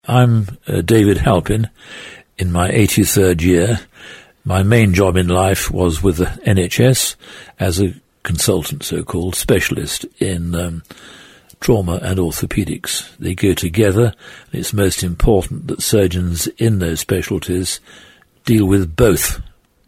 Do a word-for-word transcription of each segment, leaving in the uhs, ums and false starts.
I'm uh, David Halpin, in my eighty-third year. My main job in life was with the N H S as a consultant, so-called specialist in um, trauma and orthopedics. They go together, and it's most important that surgeons in those specialties deal with both.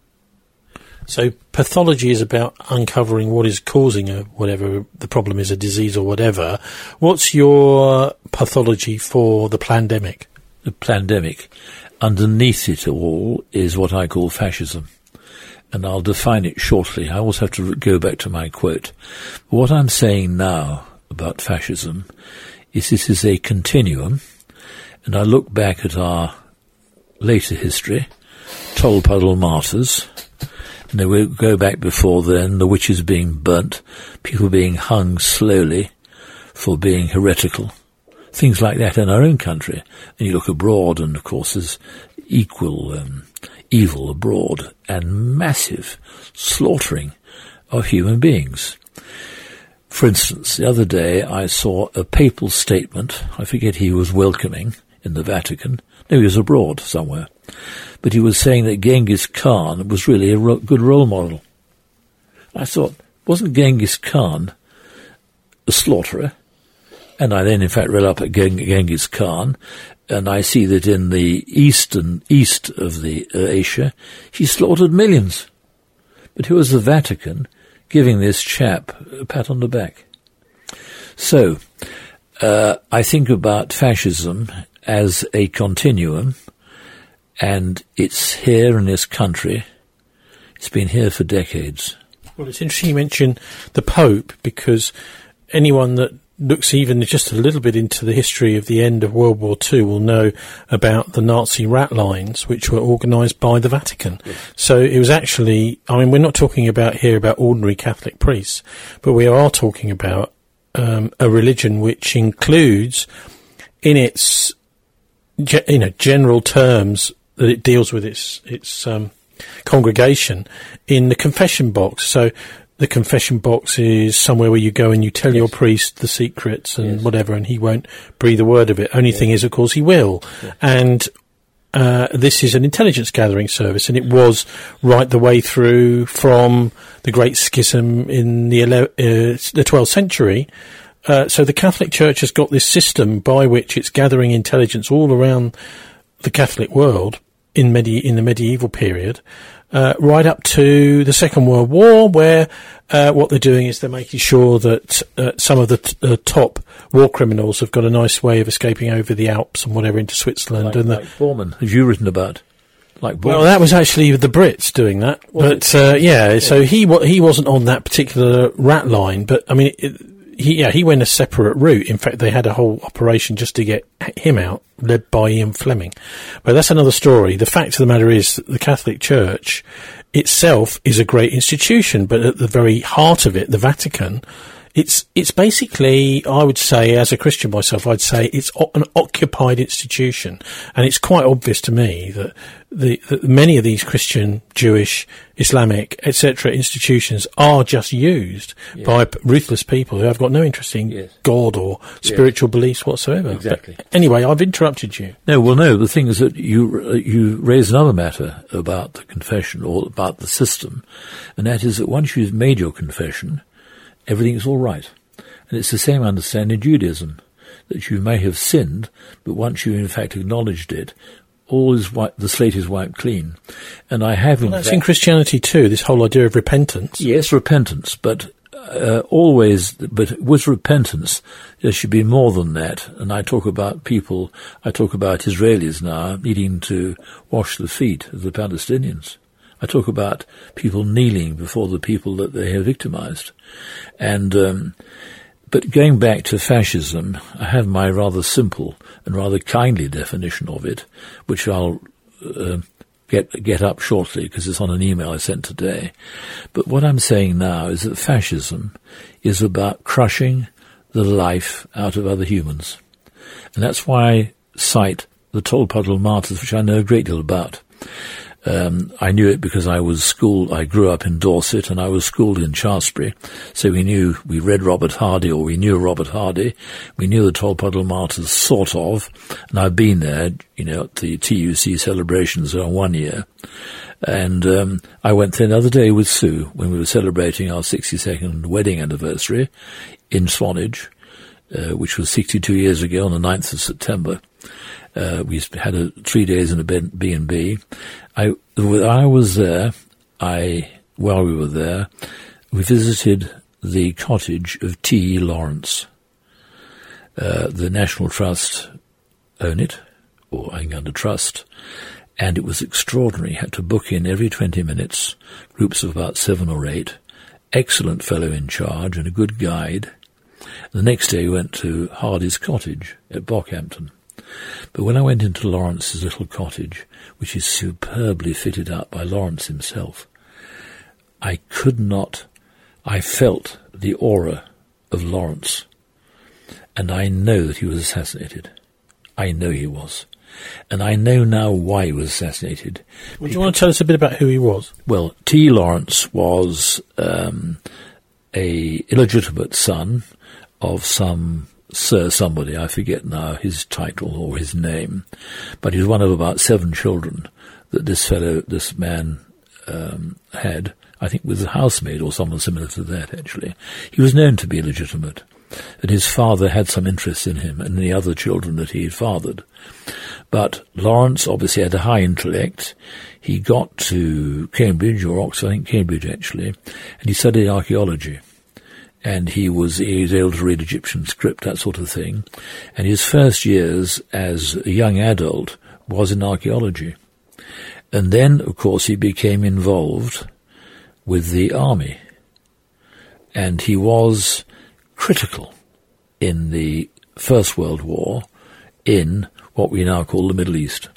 So pathology is about uncovering what is causing a whatever the problem is, a disease or whatever. What's your pathology for the plandemic? The plandemic, underneath it all, is what I call fascism. And I'll define it shortly. I always have to go back to my quote. What I'm saying now about fascism is this is a continuum, and I look back at our later history, Tolpuddle martyrs, and they will go back before then, the witches being burnt, people being hung slowly for being heretical, things like that in our own country. And you look abroad, and of course there's equal um, evil abroad and massive slaughtering of human beings. For instance, the other day I saw a papal statement. I forget he was welcoming in the Vatican. No, he was abroad somewhere. But he was saying that Genghis Khan was really a ro- good role model. I thought, wasn't Genghis Khan a slaughterer? And I then, in fact, read up at Geng- Genghis Khan, and I see that in the eastern east of the uh, Asia, he slaughtered millions. But who was the Vatican giving this chap a pat on the back? So, uh, I think about fascism as a continuum, and it's here in this country. It's been here for decades. Well, it's interesting you mention the Pope, because anyone that looks even just a little bit into the history of the end of World War Two will know about the Nazi rat lines, which were organised by the Vatican. Yes. So it was actually, I mean, we're not talking about here about ordinary Catholic priests, but we are talking about um, a religion which includes in its, ge- you know, general terms that it deals with its its um, congregation in the confession box. So the confession box is somewhere where you go and you tell yes. your priest the secrets and yes. whatever, and he won't breathe a word of it. Only yes. thing is, of course, he will. Yes. And uh, this is an intelligence gathering service, and it was right the way through from the Great Schism in the ele- uh, the twelfth century. Uh, so the Catholic Church has got this system by which it's gathering intelligence all around the Catholic world in medi- in the medieval period, uh, right up to the Second World War, where uh, what they're doing is they're making sure that uh, some of the t- uh, top war criminals have got a nice way of escaping over the Alps and whatever into Switzerland. Like, and like the, Bormann, as you written about. Like Bormann. Well, that was actually the Brits doing that. Was but, uh, yeah, yeah, so he wa- he wasn't on that particular rat line, but, I mean, it, he, yeah, he went a separate route. In fact, they had a whole operation just to get him out, led by Ian Fleming. But that's another story. The fact of the matter is that the Catholic Church itself is a great institution, but at the very heart of it, the Vatican, it's it's basically, I would say, as a Christian myself, I'd say it's o- an occupied institution. And it's quite obvious to me that, the, that many of these Christian, Jewish, Islamic, et cetera institutions are just used yeah. by p- ruthless people who have got no interest in yes. God or spiritual yes. beliefs whatsoever. Exactly. But anyway, I've interrupted you. No, well, no, the thing is that you uh, you raise another matter about the confession or about the system, and that is that once you've made your confession, everything's all right. And it's the same understanding in Judaism, that you may have sinned, but once you in fact acknowledged it, all is white, the slate is wiped clean. And I have in well, that's fact, in Christianity too, this whole idea of repentance. Yes, repentance, but uh, always, but with repentance, there should be more than that. And I talk about people, I talk about Israelis now needing to wash the feet of the Palestinians. I talk about people kneeling before the people that they have victimized. And, um, but going back to fascism, I have my rather simple and rather kindly definition of it, which I'll uh, get get up shortly because it's on an email I sent today. But what I'm saying now is that fascism is about crushing the life out of other humans. And that's why I cite the Tolpuddle martyrs, which I know a great deal about. Um, I knew it because I was schooled, I grew up in Dorset and I was schooled in Shaftesbury. So we knew, we read Robert Hardy, or we knew Robert Hardy. We knew the Tolpuddle Martyrs, sort of. And I've been there, you know, at the T U C celebrations on one year. And um, I went there another day with Sue when we were celebrating our sixty-second wedding anniversary in Swanage, uh, which was sixty-two years ago on the ninth of September. Uh, we had a, three days in a B and B. I, I was there, I, while we were there, we visited the cottage of T E Lawrence. Uh, the National Trust own it, or hang under trust, and it was extraordinary. You had to book in every twenty minutes, groups of about seven or eight. Excellent fellow in charge and a good guide. The next day we went to Hardy's cottage at Bockhampton. But when I went into Lawrence's little cottage, which is superbly fitted up by Lawrence himself, I could not, I felt the aura of Lawrence. And I know that he was assassinated. I know he was. And I know now why he was assassinated. Would you want to tell us a bit about who he was? Well, T E Lawrence was um, a illegitimate son of some Sir somebody, I forget now his title or his name, but he was one of about seven children that this fellow, this man um, had, I think with a housemaid or someone similar to that, actually. He was known to be illegitimate, and his father had some interest in him and the other children that he had fathered. But Lawrence obviously had a high intellect. He got to Cambridge, or Oxford, I think Cambridge actually, and he studied archaeology. And he was, he was able to read Egyptian script, that sort of thing. And his first years as a young adult was in archaeology. And then, of course, he became involved with the army. And he was critical in the First World War in what we now call the Middle East.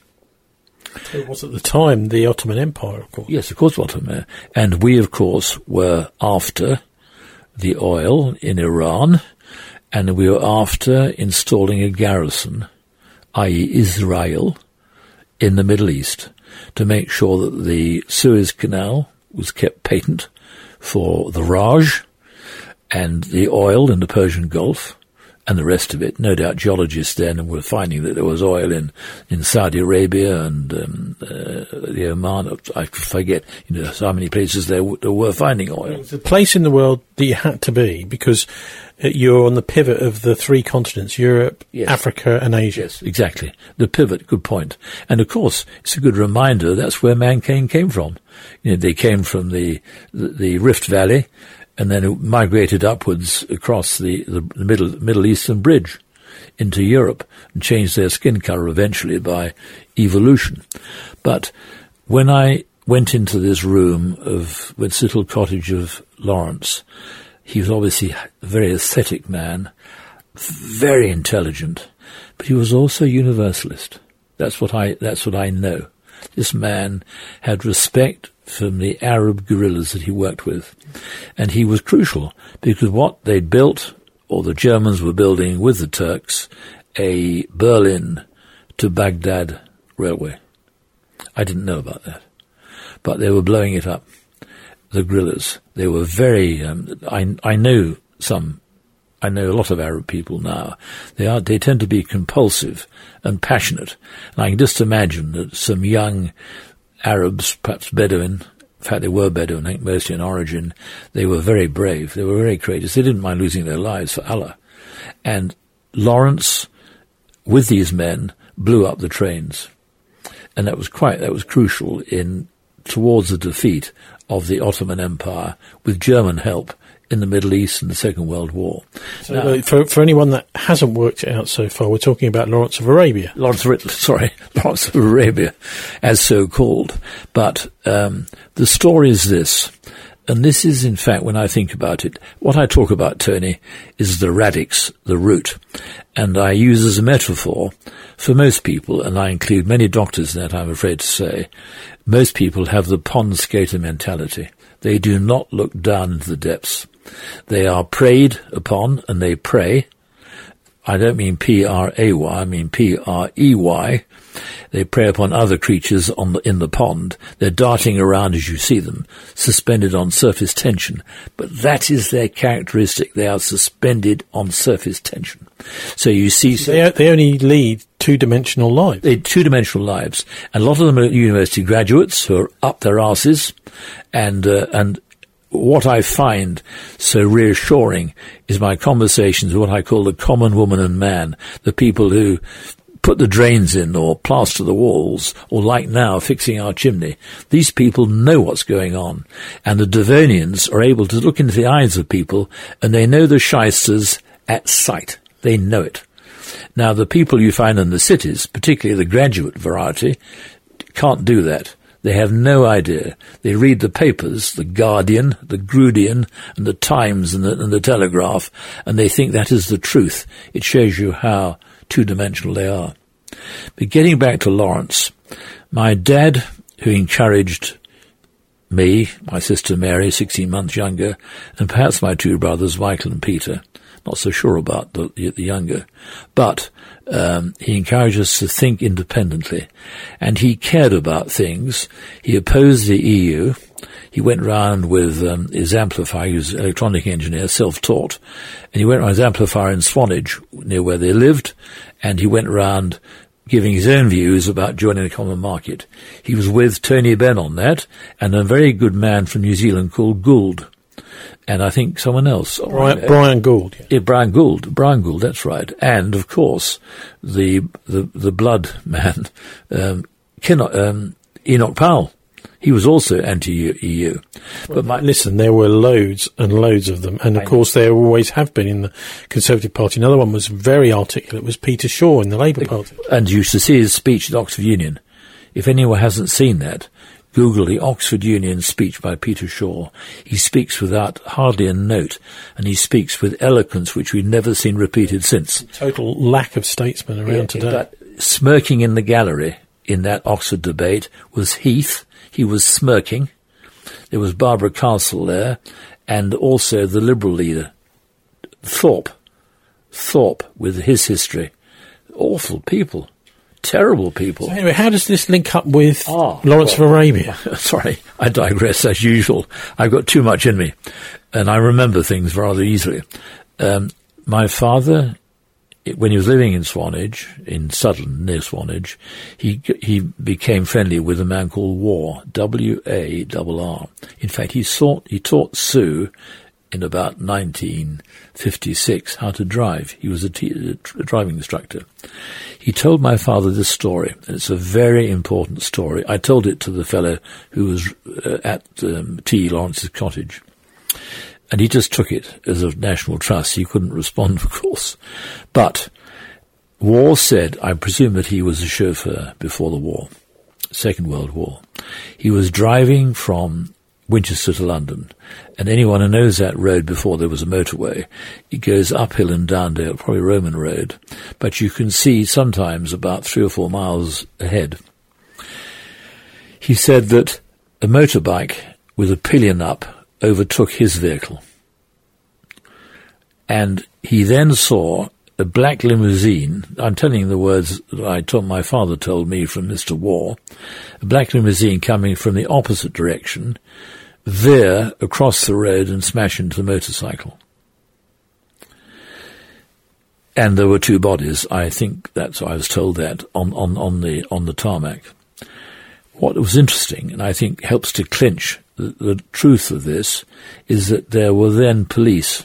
It was at the time the Ottoman Empire, of course. Yes, of course, Ottoman. And we, of course, were after the oil in Iran, and we were after installing a garrison, that is. Israel, in the Middle East, to make sure that the Suez Canal was kept patent for the Raj, and the oil in the Persian Gulf, and the rest of it. No doubt geologists then were finding that there was oil in, in Saudi Arabia and um, uh, the Oman. I forget, you know, so many places there, w- there were finding oil. It's a place in the world that you had to be because you're on the pivot of the three continents, Europe, yes. Africa and Asia. Yes, exactly. The pivot, good point. And of course, it's a good reminder that's where mankind came from. You know, they came from the, the, the Rift Valley, and then it migrated upwards across the, the Middle, Middle Eastern Bridge into Europe and changed their skin colour eventually by evolution. But when I went into this room of this little cottage of Lawrence, he was obviously a very aesthetic man, very intelligent, but he was also a universalist. That's what I, that's what I know. This man had respect from the Arab guerrillas that he worked with. And he was crucial because what they built, or the Germans were building with the Turks, a Berlin to Baghdad railway. I didn't know about that. But they were blowing it up. The guerrillas. They were very, um, I, I know some, I know a lot of Arab people now. They are, they tend to be compulsive and passionate. And I can just imagine that some young Arabs, perhaps Bedouin, in fact they were Bedouin, I think mostly in origin, they were very brave, they were very courageous, they didn't mind losing their lives for Allah. And Lawrence, with these men, blew up the trains. And that was quite, that was crucial in, towards the defeat of the Ottoman Empire with German help in the Middle East in the Second World War. So now, for, for anyone that hasn't worked it out so far, we're talking about Lawrence of Arabia. Lawrence of, sorry, Lawrence of Arabia, as so called. But um, the story is this, and this is, in fact, when I think about it, what I talk about, Tony, is the radix, the root. And I use as a metaphor for most people, and I include many doctors in that, I'm afraid to say, most people have the pond skater mentality. They do not look down into the depths. They are preyed upon, and they prey, I don't mean P R A Y, I mean P R E Y. They prey upon other creatures on the, in the pond. They're darting around as you see them, suspended on surface tension. But that is their characteristic. They are suspended on surface tension. So you see... So they, they only lead two-dimensional lives. They two-dimensional lives. And a lot of them are university graduates who are up their arses. And, uh, and what I find so reassuring is my conversations with what I call the common woman and man, the people who put the drains in or plaster the walls, or like now, fixing our chimney. These people know what's going on. And the Devonians are able to look into the eyes of people, and they know the shysters at sight. They know it. Now, the people you find in the cities, particularly the graduate variety, can't do that. They have no idea. They read the papers, the Guardian, the Grudian, and the Times and the, and the Telegraph, and they think that is the truth. It shows you how two-dimensional they are. But getting back to Lawrence, my dad, who encouraged me, my sister Mary, sixteen months younger, and perhaps my two brothers, Michael and Peter, not so sure about the, the younger, but um, he encouraged us to think independently, and he cared about things. He opposed the E U. He went round with um, his amplifier. He was an electronic engineer, self-taught, and he went around his amplifier in Swanage, near where they lived, and he went around giving his own views about joining the common market. He was with Tony Benn on that, and a very good man from New Zealand called Gould, and I think someone else. Brian, Brian Gould. Yeah. yeah, Brian Gould. Brian Gould, that's right. And, of course, the the, the blood man, um, Ken- um, Enoch Powell. He was also anti-E U. But my, listen, there were loads and loads of them. And, of I course, know. There always have been in the Conservative Party. Another one was very articulate, was Peter Shaw in the Labour Party. And you should see his speech at Oxford Union. If anyone hasn't seen that, Google the Oxford Union speech by Peter Shaw. He speaks without hardly a note, and he speaks with eloquence which we've never seen repeated since. Total lack of statesmen around yeah, today. But smirking in the gallery in that Oxford debate was Heath. He was smirking. There was Barbara Castle there, and also the Liberal leader, Thorpe. Thorpe, with his history. Awful people. Terrible people. So anyway, how does this link up with ah, Lawrence well, of Arabia? Sorry, I digress as usual. I've got too much in me, and I remember things rather easily. Um, my father, when he was living in Swanage, in Sutherland, near Swanage, he he became friendly with a man called War, W A R R. In fact, he, sought, he taught Sue in about nineteen fifty-six how to drive. He was a, t- a driving instructor. He told my father this story, and it's a very important story. I told it to the fellow who was uh, at um, T. Lawrence's cottage. And he just took it as a national trust. He couldn't respond, of course. But War said, I presume that he was a chauffeur before the war, Second World War. He was driving from Winchester to London, and anyone who knows that road before there was a motorway, it goes uphill and down Dale, probably Roman road, but you can see sometimes about three or four miles ahead. He said that a motorbike with a pillion up overtook his vehicle. And he then saw a black limousine. I'm telling you the words that I told my father told me from Mister War. A black limousine coming from the opposite direction, veer across the road and smash into the motorcycle. And there were two bodies. I think that's I was told that on, on, on the on the tarmac. What was interesting, and I think helps to clinch the, the truth of this, is that there were then police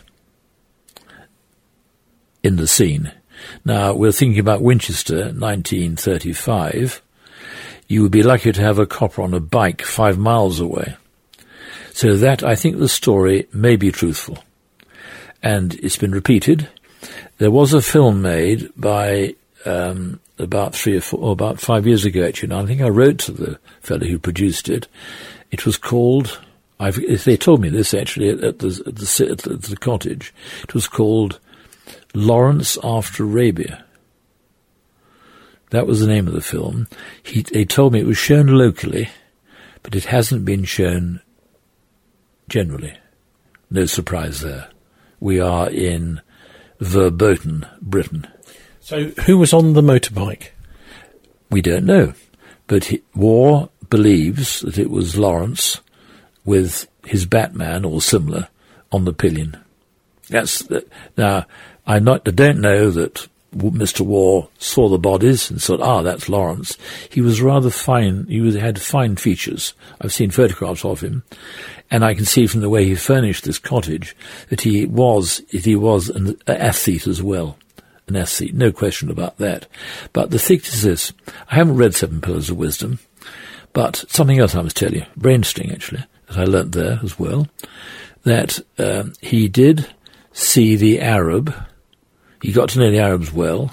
in the scene. Now, we're thinking about Winchester, nineteen thirty-five. You would be lucky to have a copper on a bike five miles away. So that, I think the story may be truthful. And it's been repeated. There was a film made by um, about three or four, or about five years ago, actually. And I think I wrote to the fellow who produced it. It was called, I've, they told me this actually at the, at the, at the cottage. It was called Lawrence After Arabia. That was the name of the film. He, they told me it was shown locally, but it hasn't been shown generally. No surprise there. We are in verboten Britain. So who was on the motorbike? We don't know. But he, Waugh believes that it was Lawrence with his Batman or similar on the pillion. That's the, now, I, not, I don't know that Mister Waugh saw the bodies and thought, ah, that's Lawrence. He was rather fine. He was, had fine features. I've seen photographs of him, and I can see from the way he furnished this cottage that he was, that he was an aesthete as well. An aesthete, no question about that. But the thing is this, I haven't read Seven Pillars of Wisdom, but something else I must tell you, Brainsting actually, that I learnt there as well, that um, he did see the Arab. He got to know the Arabs well,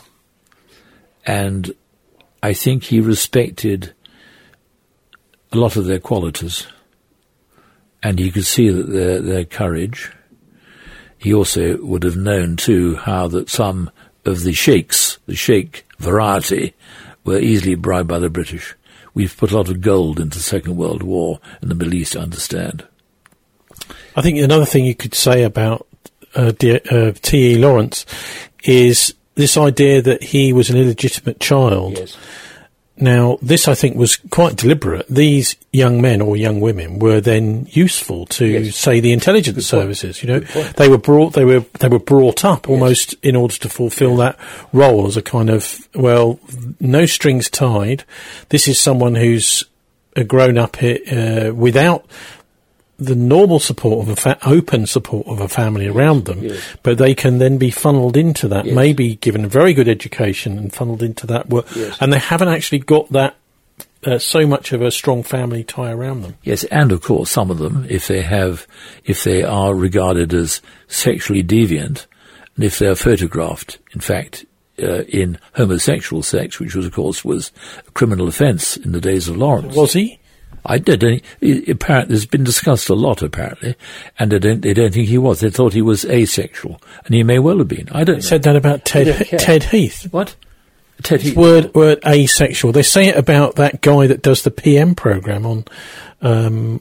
and I think he respected a lot of their qualities, and he could see that their, their courage. He also would have known, too, how that some of the sheikhs, the sheikh variety, were easily bribed by the British. We've put a lot of gold into the Second World War in the Middle East, I understand. I think another thing you could say about uh, D- uh, T E Lawrence is this idea that he was an illegitimate child. Yes. Now, this, I think, was quite deliberate. These young men or young women were then useful to, yes. say, the intelligence Good services. Point. You know, they were brought, they were, they were brought up almost yes. in order to fulfil that role as a kind of, well, no strings tied. This is someone who's uh, grown up uh, without the normal support of a fa- open support of a family around them, yes. but they can then be funneled into that, yes. maybe given a very good education and funneled into that work, yes. and they haven't actually got that uh, so much of a strong family tie around them. Yes, and of course some of them, if they have, if they are regarded as sexually deviant, and if they are photographed, in fact, uh, in homosexual sex, which was of course was a criminal offence in the days of Lawrence. Was he? I don't. Apparently, there's been discussed a lot, apparently, and they don't. They don't think he was. They thought he was asexual, and he may well have been. I don't. They know. Said that about Ted Ted Heath. What? Ted Heath. Word word asexual. They say it about that guy that does the P M programme on um,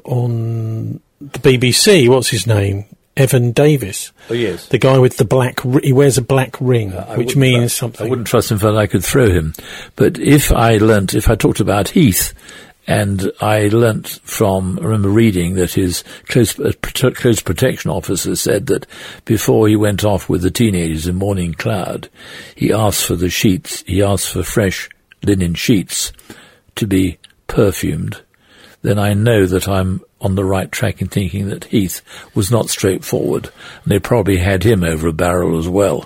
on the B B C. What's his name? Evan Davis. Oh yes. The guy with the black. He wears a black ring, uh, which means trust, something. I wouldn't trust him that I could throw him, but if I learnt, if I talked about Heath. And I learnt from, I remember reading that his close, uh, prote- close protection officer said that before he went off with the teenagers in Morning Cloud, he asked for the sheets, he asked for fresh linen sheets to be perfumed. Then I know that I'm on the right track in thinking that Heath was not straightforward, and they probably had him over a barrel as well.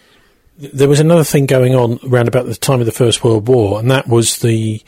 There was another thing going on around about the time of the First World War, and that was the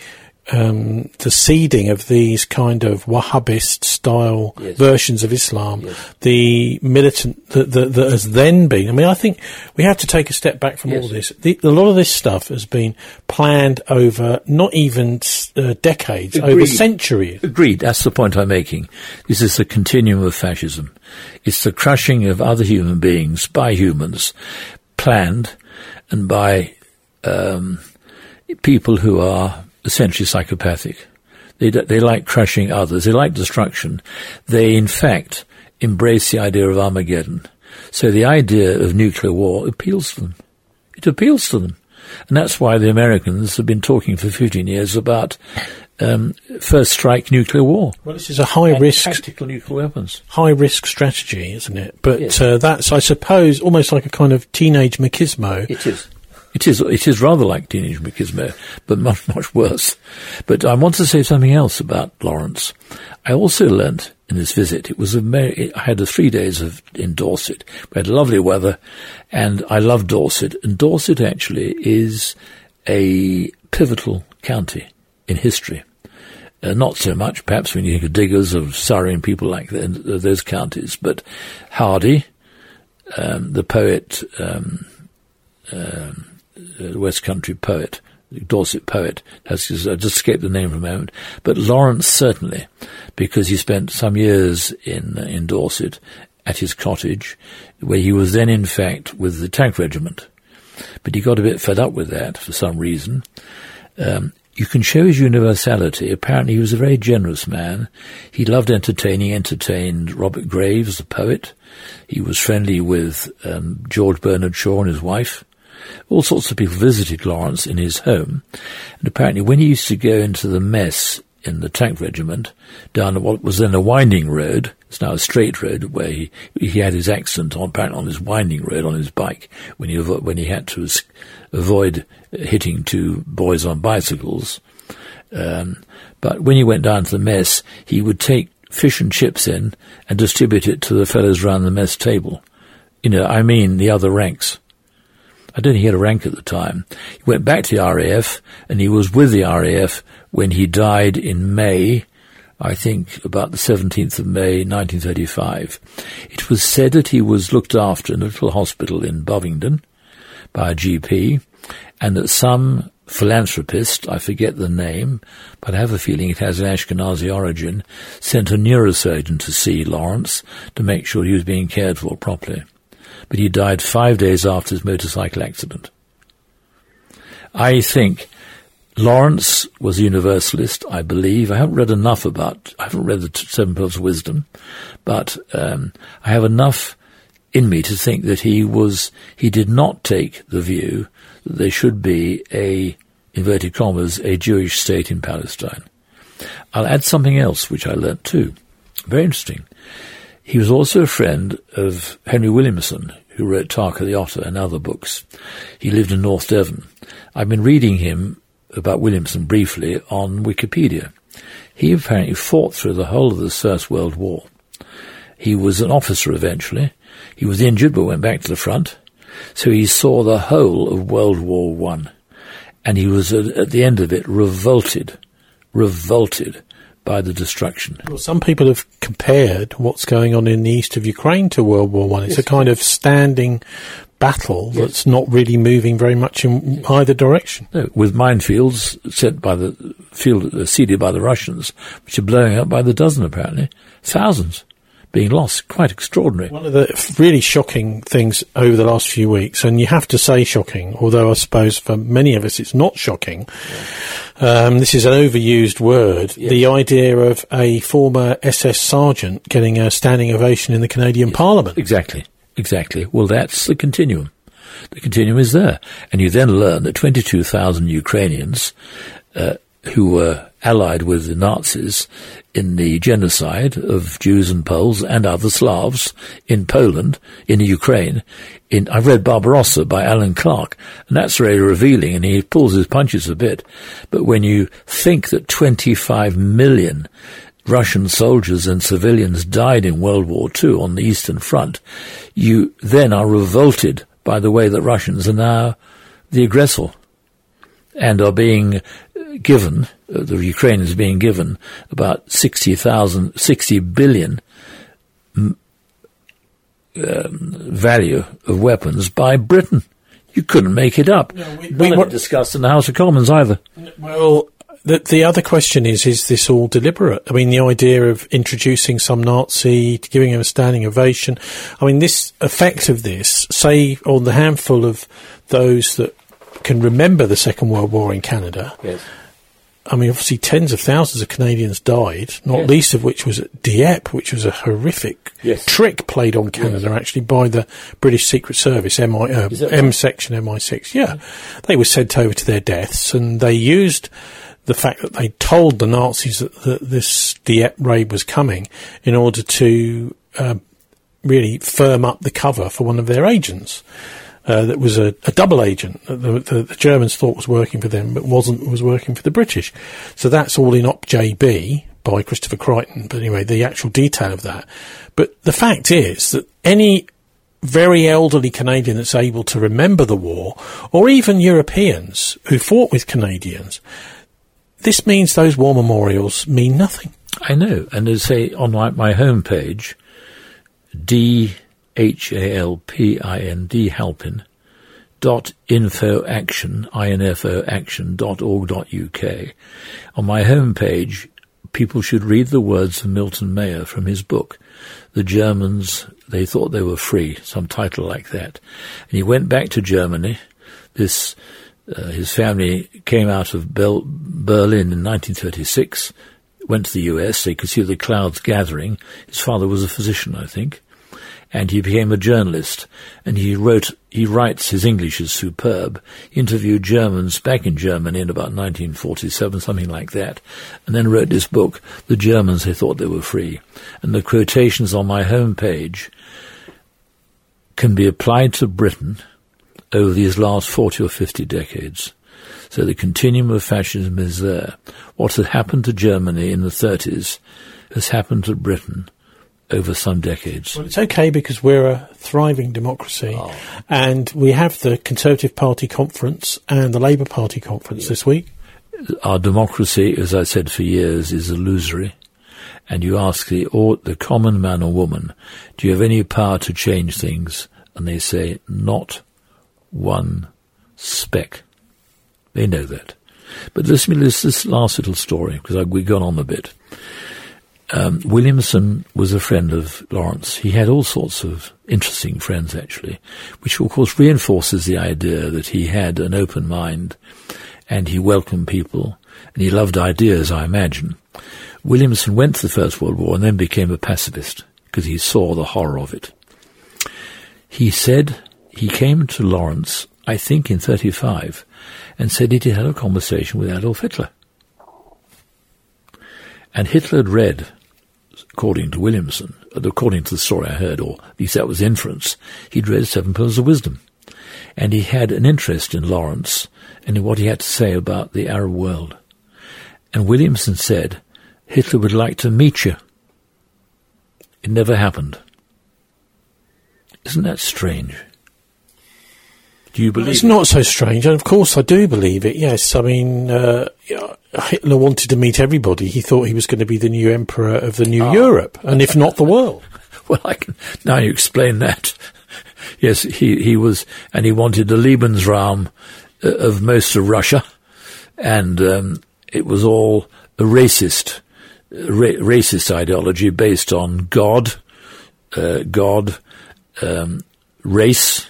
Um, the seeding of these kind of Wahhabist-style yes. versions of Islam, yes. the militant that, that, that has then been. I mean, I think we have to take a step back from yes. all this. The, a lot of this stuff has been planned over not even uh, decades, Agreed. over centuries. Agreed. That's the point I'm making. This is the continuum of fascism. It's the crushing of other human beings by humans, planned, and by um, people who are essentially psychopathic. They they like crushing others. They like destruction. They, in fact, embrace the idea of Armageddon. So the idea of nuclear war appeals to them. It appeals to them. And that's why the Americans have been talking for fifteen years about um, first strike nuclear war. Well, this is a high-risk... tactical nuclear weapons. High-risk strategy, isn't it? But yes. uh, that's, I suppose, almost like a kind of teenage machismo. It is. It is, it is rather like teenage machismo, but much, much worse. But I want to say something else about Lawrence. I also learnt in this visit, it was a May, I had a three days of, in Dorset. We had lovely weather, and I love Dorset. And Dorset actually is a pivotal county in history. Uh, not so much, perhaps, when you think of Diggers, of Surrey and people like that, uh, those counties, but Hardy, um, the poet, um, um, Uh, West Country poet, Dorset poet, has just, I just escaped the name for a moment, but Lawrence certainly, because he spent some years in uh, in Dorset at his cottage, where he was then in fact with the tank regiment, but he got a bit fed up with that for some reason. Um, you can show his universality. Apparently he was a very generous man. He loved entertaining, entertained Robert Graves, the poet. He was friendly with um, George Bernard Shaw and his wife. All sorts of people visited Lawrence in his home. And apparently when he used to go into the mess in the tank regiment, down what was then a winding road, it's now a straight road, where he he had his accident on, apparently on this winding road on his bike, when he, when he had to avoid hitting two boys on bicycles. Um, but when he went down to the mess, he would take fish and chips in and distribute it to the fellows round the mess table. You know, I mean the other ranks. I don't think he had a rank at the time. He went back to the R A F, and he was with the R A F when he died in May, I think about the seventeenth of May, nineteen thirty-five. It was said that he was looked after in a little hospital in Bovingdon by a G P, and that some philanthropist, I forget the name, but I have a feeling it has an Ashkenazi origin, sent a neurosurgeon to see Lawrence to make sure he was being cared for properly. But he died five days after his motorcycle accident. I think Lawrence was a universalist, I believe. I haven't read enough about, I haven't read the Seven Pearls of Wisdom, but um, I have enough in me to think that he was, he did not take the view that there should be a, inverted commas, a Jewish state in Palestine. I'll add something else which I learnt too. Very interesting. He was also a friend of Henry Williamson, who wrote Tarka the Otter and other books. He lived in North Devon. I've been reading him about Williamson briefly on Wikipedia. He apparently fought through the whole of the First World War. He was an officer eventually. He was injured but went back to the front. So he saw the whole of World War One. And he was, at, at the end of it, revolted, revolted by the destruction. Well, some people have compared what's going on in the east of Ukraine to World War One. It's yes. a kind of standing battle yes. that's not really moving very much in either direction. No, with minefields sent by the field, uh, seeded by the Russians, which are blowing up by the dozen apparently, thousands being lost. Quite extraordinary. One of the really shocking things over the last few weeks, and you have to say shocking, although I suppose for many of us it's not shocking. Yeah. Um, this is an overused word. Yes. The idea of a former S S sergeant getting a standing ovation in the Canadian yes. Parliament. Exactly, exactly. Well, that's the continuum. The continuum is there. And you then learn that twenty-two thousand Ukrainians uh, who were allied with the Nazis in the genocide of Jews and Poles and other Slavs in Poland, in Ukraine. In, I've read Barbarossa by Alan Clark, and that's very revealing, and he pulls his punches a bit. But when you think that twenty-five million Russian soldiers and civilians died in World War Two on the Eastern Front, you then are revolted by the way that Russians are now the aggressor and are being given, uh, the Ukrainians being given about sixty thousand, sixty billion um, value of weapons by Britain. You couldn't make it up. No, we, we weren't discussed in the House of Commons either. Well, the, the other question is, is this all deliberate? I mean, the idea of introducing some Nazi, giving him a standing ovation. I mean, this effect of this, say, on the handful of those that can remember the Second World War in Canada. Yes. I mean, obviously tens of thousands of Canadians died, not yes. least of which was at Dieppe, which was a horrific yes. trick played on Canada, yes. actually, by the British Secret Service, M I, uh, M right? Section M I six. Yeah. yeah. They were sent over to their deaths, and they used the fact that they told the Nazis that, that this Dieppe raid was coming in order to uh, really firm up the cover for one of their agents. Uh, that was a, a double agent that the, the, the Germans thought was working for them, but wasn't, was working for the British. So that's all in Op J B by Christopher Crichton. But anyway, the actual detail of that. But the fact is that any very elderly Canadian that's able to remember the war, or even Europeans who fought with Canadians, this means those war memorials mean nothing. I know. And as say on my, my homepage, D... H A L P I N D, Halpin, dot info action, I N F O action, dot org dot U K. On my homepage, people should read the words of Milton Mayer from his book, The Germans, They Thought They Were Free, some title like that. And he went back to Germany. This, uh, his family came out of Bel- Berlin in nineteen thirty-six, went to the U S. They could see the clouds gathering. His father was a physician, I think, and he became a journalist. And he wrote, he writes, his English is superb. He interviewed Germans back in Germany in about nineteen forty-seven, something like that, and then wrote this book, The Germans, They Thought They Were Free. And the quotations on my homepage can be applied to Britain over these last forty or fifty decades. So the continuum of fascism is there. What had happened to Germany in the thirties has happened to Britain over some decades. Well, it's okay because we're a thriving democracy, oh. and we have the Conservative Party conference and the Labour Party conference yeah. this week. Our democracy, as I said for years, is illusory. And you ask the, or the common man or woman, do you have any power to change things? And they say, not one speck. They know that. But listen to this, this last little story, because we've gone on a bit. Um, Williamson was a friend of Lawrence. He had all sorts of interesting friends, actually, which, of course, reinforces the idea that he had an open mind and he welcomed people and he loved ideas, I imagine. Williamson went to the First World War and then became a pacifist because he saw the horror of it. He said he came to Lawrence, I think in thirty-five, and said he'd had a conversation with Adolf Hitler. And Hitler had read, according to Williamson, according to the story I heard, or at least that was inference, he'd read Seven Pillars of Wisdom. And he had an interest in Lawrence and in what he had to say about the Arab world. And Williamson said, Hitler would like to meet you. It never happened. Isn't that strange? Do you believe it? It's it? not so strange, and of course I do believe it, yes. I mean, uh, Hitler wanted to meet everybody. He thought he was going to be the new emperor of the new oh. Europe, and if not the world. Well, I can, now you explain that. Yes, he, he was, and he wanted the Lebensraum of most of Russia, and um, it was all a racist, ra- racist ideology based on God, uh, God, um, race,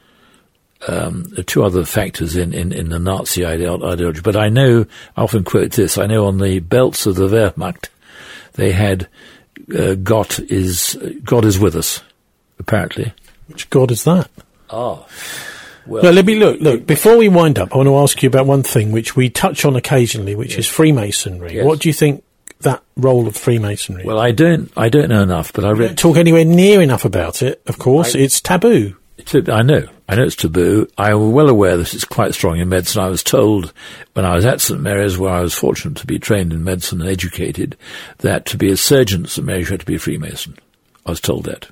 um, two other factors in, in, in the Nazi ideo- ideology. But I know, I often quote this, I know on the belts of the Wehrmacht, they had uh, God is God is with us, apparently. Which God is that? Oh. Well, no, let me look, look, before we wind up, I want to ask you about one thing which we touch on occasionally, which yes. is Freemasonry. Yes. What do you think that role of Freemasonry? Well, I don't, I don't know enough, but I read... don't talk anywhere near enough about it, of course. I, it's taboo. It's, I know. I know it's taboo. I'm well aware that it's quite strong in medicine. I was told when I was at Saint Mary's, where I was fortunate to be trained in medicine and educated, that to be a surgeon at Saint Mary's, you had to be a Freemason. I was told that.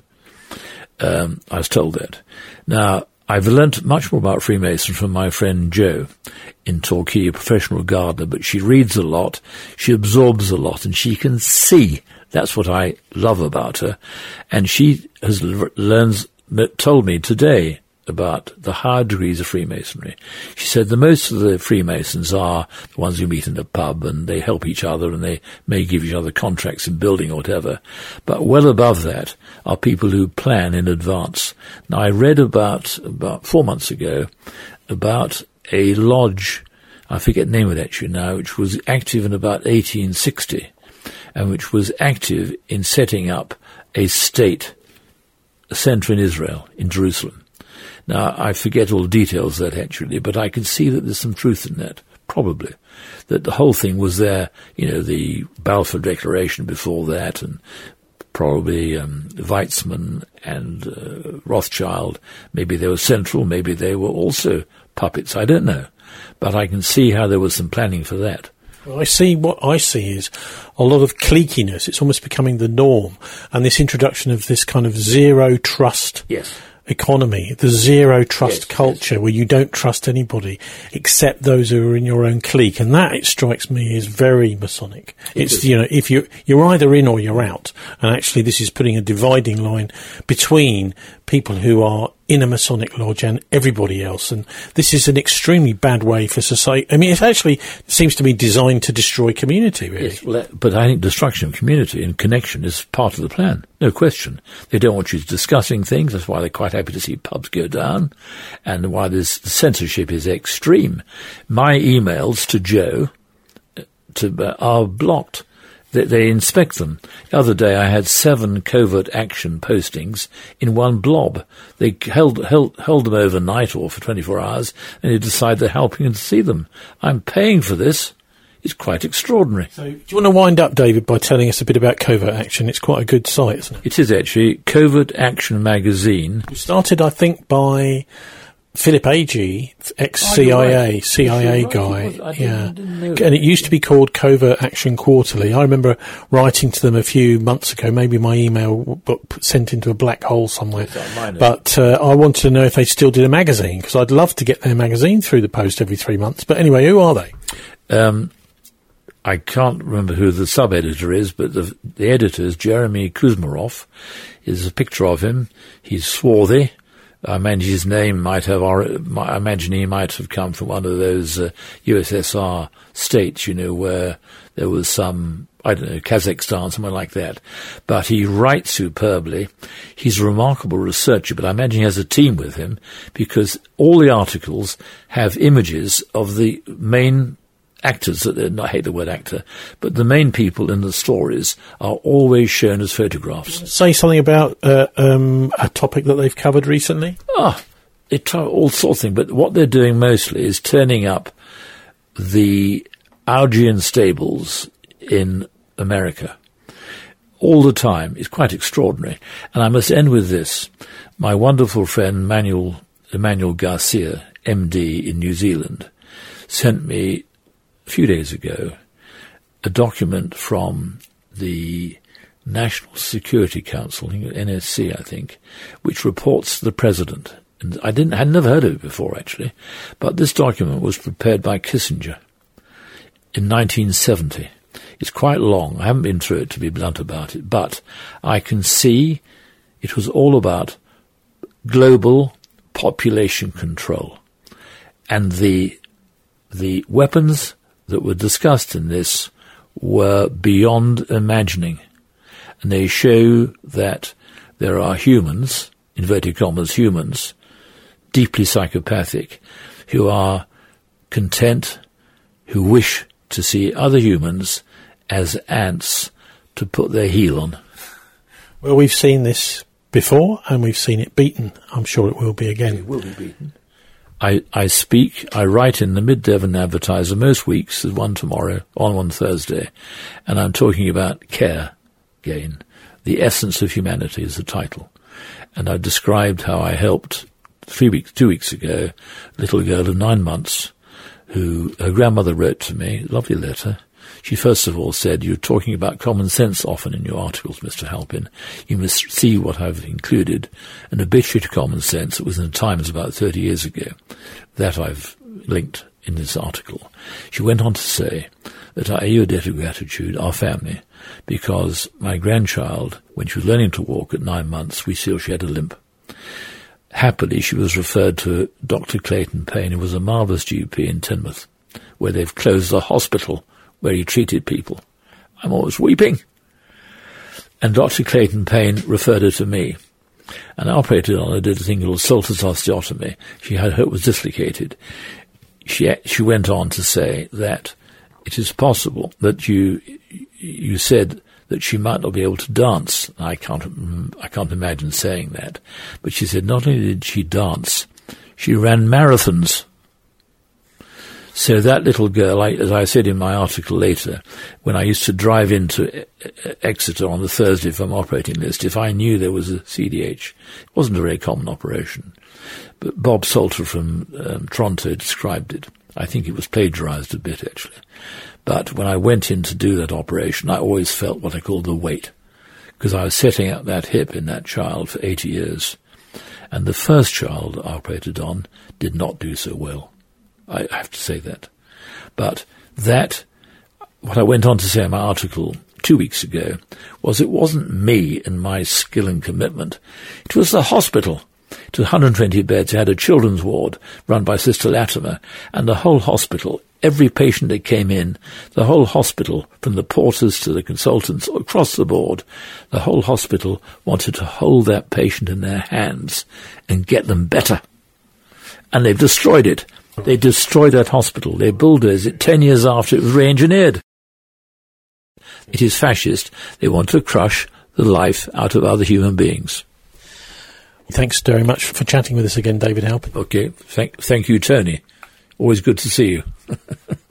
Um, I was told that. Now, I've learnt much more about Freemason from my friend Jo in Torquay, a professional gardener, but she reads a lot, she absorbs a lot, and she can see. That's what I love about her. And she has learns, told me today about the higher degrees of Freemasonry. She said the most of the Freemasons are the ones you meet in a pub and they help each other and they may give each other contracts in building or whatever. But well above that are people who plan in advance. Now, I read about, about four months ago about a lodge, I forget the name of it actually now, which was active in about eighteen sixty and which was active in setting up a state, a centre in Israel, in Jerusalem. Now, I forget all the details of that, actually, but I can see that there's some truth in that, probably. That the whole thing was there, you know, the Balfour Declaration before that, and probably um, Weizmann and uh, Rothschild. Maybe they were central, maybe they were also puppets, I don't know. But I can see how there was some planning for that. I see, what I see is a lot of cliquiness. It's almost becoming the norm. And this introduction of this kind of zero trust yes. economy, the zero trust yes, culture yes. where you don't trust anybody except those who are in your own clique. And that, it strikes me, is very Masonic. It it's, is. you know, if you, you're either in or you're out. And actually this is putting a dividing line between people who are in a Masonic lodge and everybody else. And this is an extremely bad way for society. I mean, it actually seems to be designed to destroy community, really. Yes, well, that, but I think destruction of community and connection is part of the plan. No question. They don't want you discussing things. That's why they're quite happy to see pubs go down and why this censorship is extreme. My emails to Jo to uh, are blocked. They, they inspect them. The other day I had seven covert action postings in one blob. They held, held, held them overnight or for twenty-four hours, and they decide they're helping them to see them. I'm paying for this. It's quite extraordinary. So, do you want to wind up, David, by telling us a bit about Covert Action? It's quite a good site, isn't it? It is actually. Covert Action magazine. It started, I think, by Philip Agee, ex-C I A, oh, right. C I A right. guy. I didn't, yeah. didn't know And it used to be called Covert Action Quarterly. I remember writing to them a few months ago. Maybe my email got sent into a black hole somewhere. But uh, I wanted to know if they still did a magazine, because I'd love to get their magazine through the post every three months. But anyway, who are they? Um, I can't remember who the sub-editor is, but the, the editor is Jeremy Kuzmarov. There's a picture of him. He's swarthy. I imagine his name might have, I imagine he might have come from one of those uh, U S S R states, you know, where there was some, I don't know, Kazakhstan, somewhere like that. But he writes superbly. He's a remarkable researcher, but I imagine he has a team with him, because all the articles have images of the main actors, that I hate the word actor, but the main people in the stories are always shown as photographs. Say something about uh, um, a topic that they've covered recently. Ah, it try all sorts of things, but what they're doing mostly is turning up the Augean stables in America all the time. It's quite extraordinary. And I must end with this. My wonderful friend Manuel, Emmanuel Garcia, M D in New Zealand, sent me a few days ago a document from the National Security Council, N S C, I think, which reports to the president. And I didn't, had never heard of it before, actually, but this document was prepared by Kissinger in nineteen seventy. It's quite long. I haven't been through it, to be blunt about it, but I can see it was all about global population control, and the the weapons that were discussed in this were beyond imagining. And they show that there are humans, inverted commas humans, deeply psychopathic, who are content, who wish to see other humans as ants to put their heel on. Well, we've seen this before, and we've seen it beaten. I'm sure it will be again. It will be beaten. I, I speak, I write in the Mid-Devon Advertiser most weeks, there's one tomorrow, on one Thursday, and I'm talking about care gain. The Essence of Humanity is the title. And I've described how I helped three weeks, two weeks ago, a little girl of nine months who, her grandmother wrote to me, a lovely letter. She first of all said, "You're talking about common sense often in your articles, Mister Halpin. You must see what I've included, an obituary to common sense that was in the Times about thirty years ago. That I've linked in this article." She went on to say that I owe you a debt of gratitude, our family, because my grandchild, when she was learning to walk at nine months, we saw she had a limp. Happily, she was referred to Doctor Clayton Payne, who was a marvellous G P in Teignmouth, where they've closed the hospital where he treated people. I'm always weeping. And Doctor Clayton Payne referred her to me. And I operated on her, did a thing called Salter's osteotomy. She had her was dislocated. She she went on to say that it is possible that you you said that she might not be able to dance. I can't I can't imagine saying that. But she said not only did she dance, she ran marathons. So that little girl, I, as I said in my article later, when I used to drive into Exeter on the Thursday from operating list, if I knew there was a C D H, it wasn't a very common operation. But Bob Salter from um, Toronto described it. I think it was plagiarized a bit, actually. But when I went in to do that operation, I always felt what I call the weight, because I was setting up that hip in that child for eighty years. And the first child I operated on did not do so well. I have to say that. But that, what I went on to say in my article two weeks ago, was it wasn't me and my skill and commitment. It was the hospital. It was one hundred twenty beds. It had a children's ward run by Sister Latimer, and the whole hospital, every patient that came in, the whole hospital, from the porters to the consultants, across the board, the whole hospital wanted to hold that patient in their hands and get them better. And they've destroyed it. They destroyed that hospital. They bulldozed it ten years after it was re-engineered. It is fascist. They want to crush the life out of other human beings. Thanks very much for chatting with us again, David Halpin. Okay. Thank, thank you, Tony. Always good to see you.